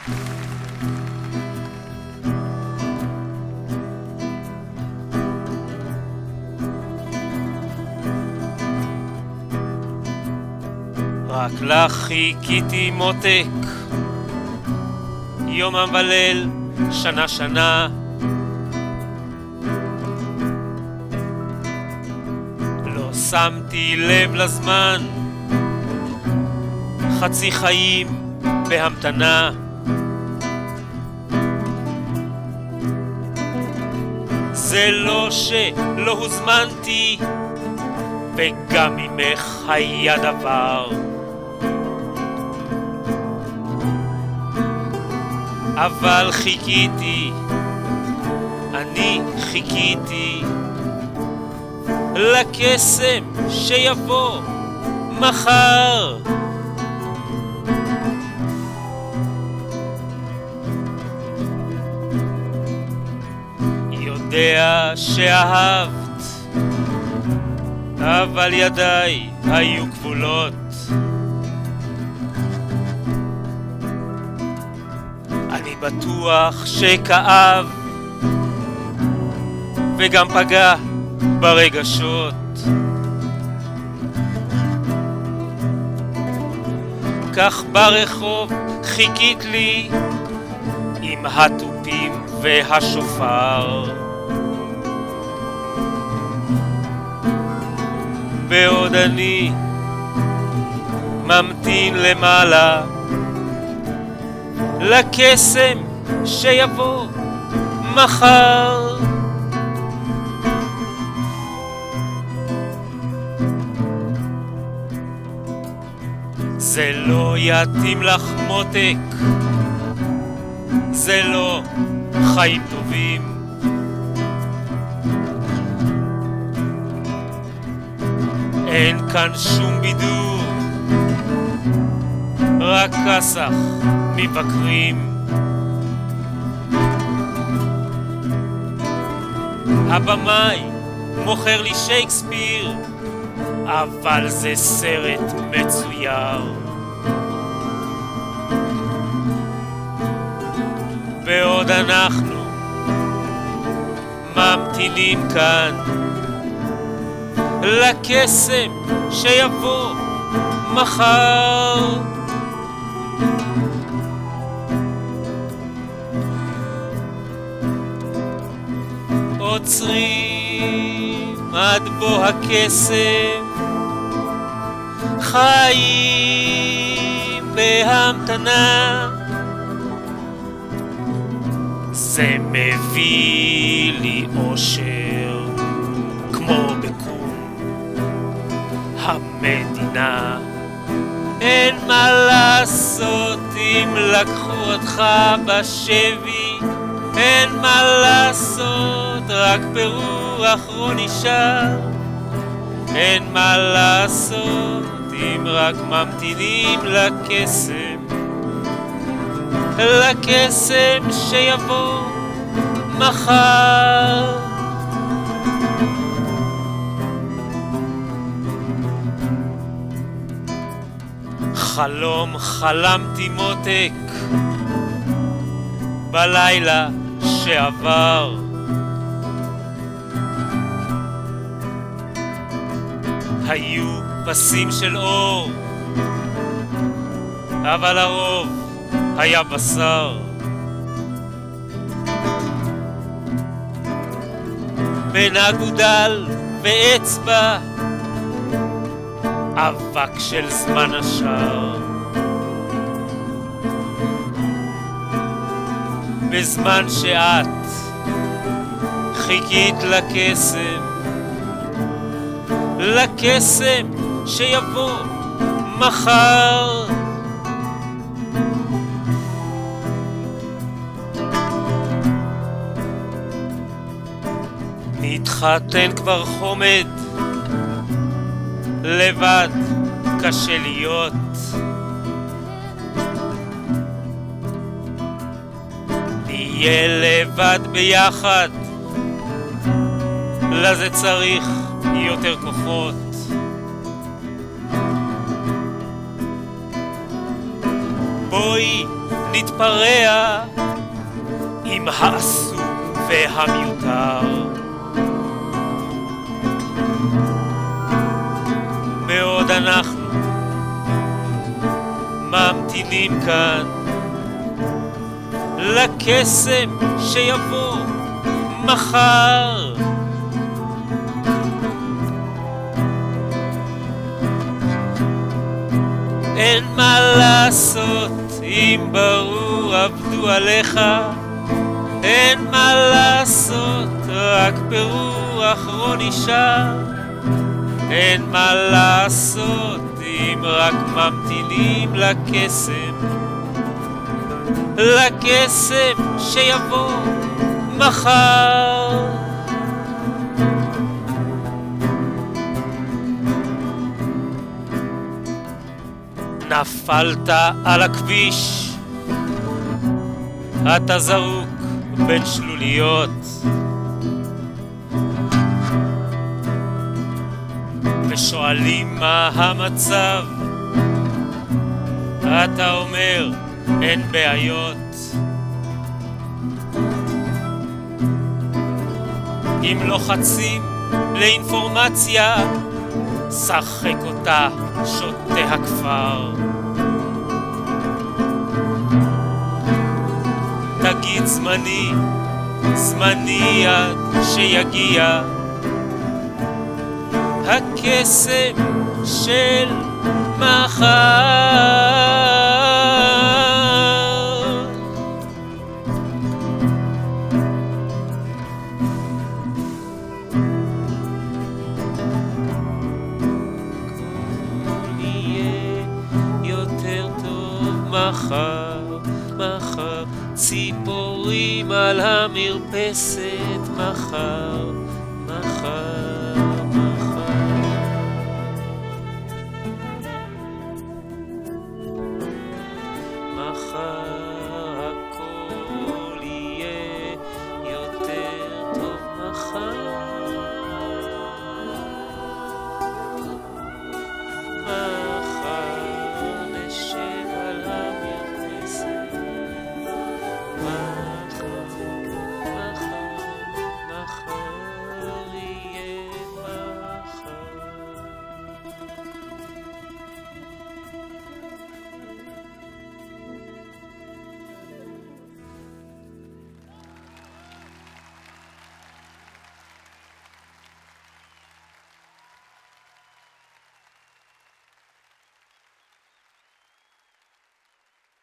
רק לך חיכיתי מותק, יומם וליל, שנה שנה. לא שמתי לב לזמן, חצי חיים בהמתנה. זה לא שלא הוזמנתי, וגם ממך היה דבר. אבל חיכיתי, אני חיכיתי לקסם שיבוא מחר. יודע שאהבת, אבל ידיי היו כבולות. אני בטוח שכאב וגם פגע ברגשות. כך ברחוב חיכית לי עם התופים והשופר, בעוד אני ממתין למעלה לקסם שיבוא מחר. זה לא יתאים לך מותק, זה לא חיים טובים. אין כאן שום בידור, רק כסח מבקרים. הבמאי מוכר לי שייקספיר, אבל זה סרט מצויר. בעוד אנחנו ממתינים כאן לקסם שיבוא מחר. עוצרים עד בוא הקסם, חיים בהמתנה. זה מביא לי אושר כמו בקום המדינה. אין מה לעשות אם לקחו אותך בשבי, אין מה לעשות, רק ברוח לא נשאר. אין מה לעשות אם רק ממתינים לקסם, לקסם שיבוא מחר. חלום חלמתי מותק בלילה שעבר, היו פסים של אור, אבל הרוב היה בשר. בין אגודל ואצבע, אבק של זמן אשר. בזמן שאת חיכית לקסם, לקסם שיבוא מחר. נתחתן כבר חומד, לבד קשה להיות. נהיה לבד ביחד, לזה צריך יותר כוחות. בואי נתפרע עם האסור והמיותר. בעוד אנחנו ממתינים כאן לקסם שיבוא מחר. אין מה לעשות אם ברור עבדו עליך, אין מה לעשות רק פירור אחרון נשאר. אין מה לעשות אם רק ממתינים לקסם, לקסם שיבוא מחר. נפלת על הכביש, אתה זרוק בין שלוליות, ושואלים מה המצב, אתה אומר אין בעיות. אם לוחצים לאינפורמציה, שחק אותה שוטה הכפר. תגיד זמני, זמני עד שיגיע הקסם של מחר. מחר, מחר, ציפורים על המרפסת, מחר, מחר, מחר. מחר